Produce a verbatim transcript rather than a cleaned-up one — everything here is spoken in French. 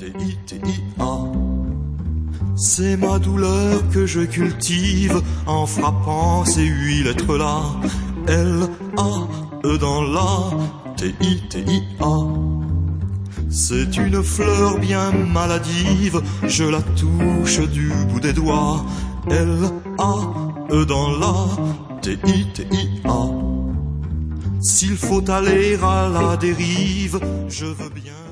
T I T I A. C'est ma douleur que je cultive en frappant ces huit lettres-là. L, A, E dans la, T I T I A. C'est une fleur bien maladive, je la touche du bout des doigts. L, A, E dans la, T I T I A. S'il faut aller à la dérive, je veux bien.